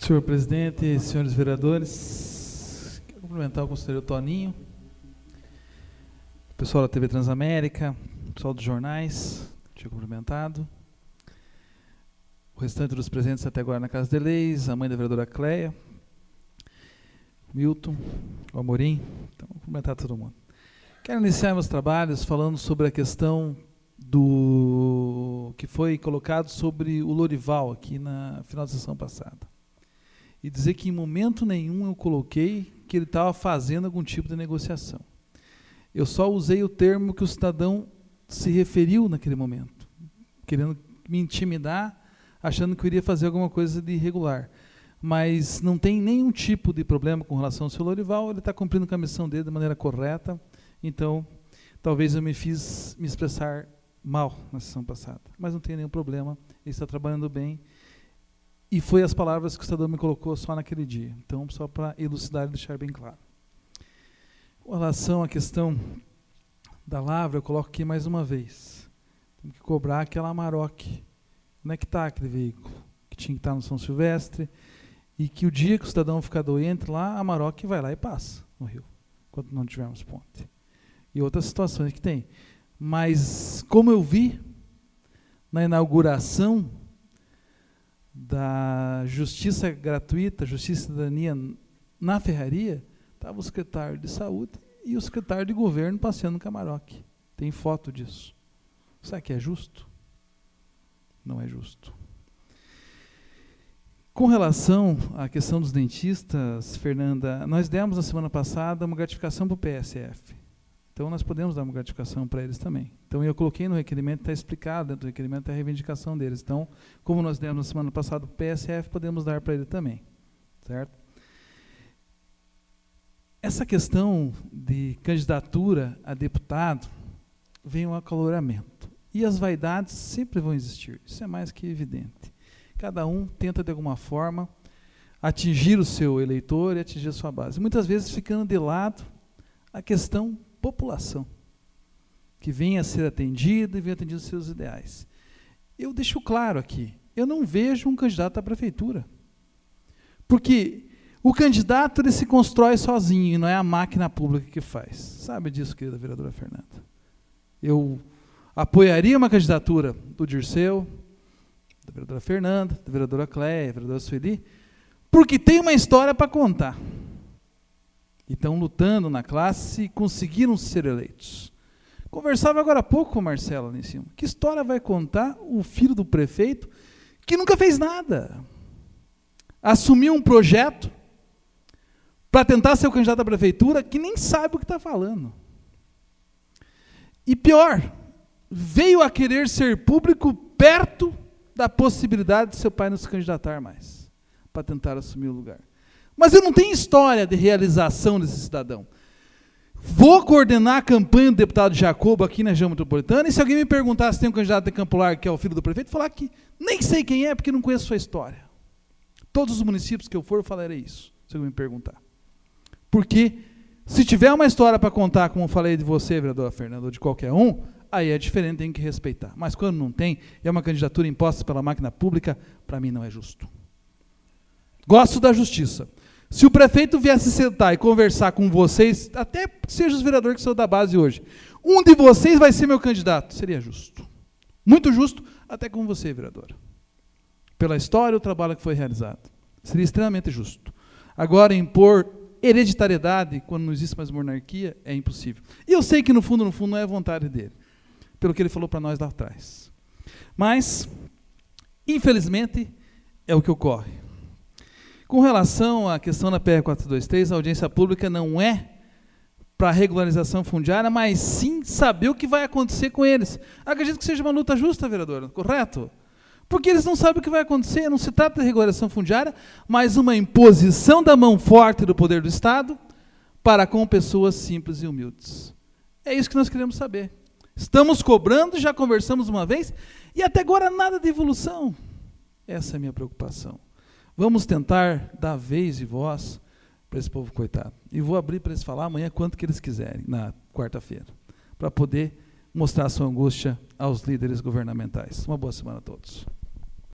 Senhor presidente, senhores vereadores, quero cumprimentar o conselheiro Toninho, o pessoal da TV Transamérica, o pessoal dos jornais, tinha cumprimentado, o restante dos presentes até agora na Casa de Leis, a mãe da vereadora Cleia, o Milton, o Amorim, então vou cumprimentar todo mundo. Quero iniciar meus trabalhos falando sobre a questão do que foi colocado sobre o Lorival aqui na final da sessão passada. E dizer que em momento nenhum eu coloquei que ele estava fazendo algum tipo de negociação. Eu só usei o termo que o cidadão se referiu naquele momento, querendo me intimidar, achando que eu iria fazer alguma coisa de irregular. Mas não tem nenhum tipo de problema com relação ao seu Lorival, ele está cumprindo com a missão dele de maneira correta, então talvez eu me fiz me expressar mal na sessão passada, mas não tem nenhum problema, ele está trabalhando bem, e foi as palavras que o cidadão me colocou só naquele dia, então só para elucidar e deixar bem claro. Com relação à questão da lavra, eu coloco aqui mais uma vez, tem que cobrar aquela Amarok, onde é que está aquele veículo, que tinha que estar no São Silvestre, e que o dia que o cidadão ficar doente lá, a Amarok vai lá e passa no rio, quando não tivermos ponte. E outras situações que tem. Mas, como eu vi na inauguração da Justiça Gratuita, Justiça e Cidadania na Ferraria, estava o secretário de Saúde e o secretário de Governo passeando no Amarok. Tem foto disso. Será que é justo? Não é justo. Com relação à questão dos dentistas, Fernanda, nós demos na semana passada uma gratificação para o PSF. Então, nós podemos dar uma gratificação para eles também. Então, eu coloquei no requerimento, está explicado dentro do requerimento a reivindicação deles. Então, como nós demos na semana passada para o PSF, podemos dar para ele também. Certo? Essa questão de candidatura a deputado vem um acaloramento. E as vaidades sempre vão existir. Isso é mais que evidente. Cada um tenta, de alguma forma, atingir o seu eleitor e atingir a sua base. Muitas vezes ficando de lado a questão população, que venha a ser atendida e venha atendida os seus ideais. Eu deixo claro aqui, eu não vejo um candidato à prefeitura. Porque o candidato ele se constrói sozinho, e não é a máquina pública que faz. Sabe disso, querida vereadora Fernanda? Eu apoiaria uma candidatura do Dirceu, da vereadora Fernanda, da vereadora Cleia, da vereadora Sueli, porque tem uma história para contar. E estão lutando na classe e conseguiram ser eleitos. Conversava agora há pouco com o Marcelo ali em cima. Que história vai contar o filho do prefeito que nunca fez nada? Assumiu um projeto para tentar ser o candidato à prefeitura que nem sabe o que está falando. E pior, veio a querer ser público perto da possibilidade de seu pai não se candidatar mais, para tentar assumir o lugar. Mas eu não tenho história de realização desse cidadão. Vou coordenar a campanha do deputado Jacobo aqui na região metropolitana, e se alguém me perguntar se tem um candidato de Campo Largo que é o filho do prefeito, falar que nem sei quem é, porque não conheço sua história. Todos os municípios que eu for, eu falarei isso, se alguém me perguntar. Porque se tiver uma história para contar, como eu falei de você, vereadora Fernanda, ou de qualquer um, aí é diferente, tem que respeitar. Mas quando não tem, é uma candidatura imposta pela máquina pública, para mim não é justo. Gosto da justiça. Se o prefeito viesse sentar e conversar com vocês, até que seja os vereadores que são da base hoje, um de vocês vai ser meu candidato, seria justo. Muito justo, até com você, vereadora. Pela história e o trabalho que foi realizado. Seria extremamente justo. Agora, impor hereditariedade, quando não existe mais monarquia, é impossível. E eu sei que, no fundo, não é vontade dele, pelo que ele falou para nós lá atrás. Mas, infelizmente, é o que ocorre. Com relação à questão da PR 423, a audiência pública não é para regularização fundiária, mas sim saber o que vai acontecer com eles. Acredito que seja uma luta justa, vereadora, correto? Porque eles não sabem o que vai acontecer, não se trata de regularização fundiária, mas uma imposição da mão forte do poder do Estado para com pessoas simples e humildes. É isso que nós queremos saber. Estamos cobrando, já conversamos uma vez, e até agora nada de evolução. Essa é a minha preocupação. Vamos tentar dar vez e voz para esse povo coitado. E vou abrir para eles falar amanhã quanto que eles quiserem, na quarta-feira, para poder mostrar sua angústia aos líderes governamentais. Uma boa semana a todos.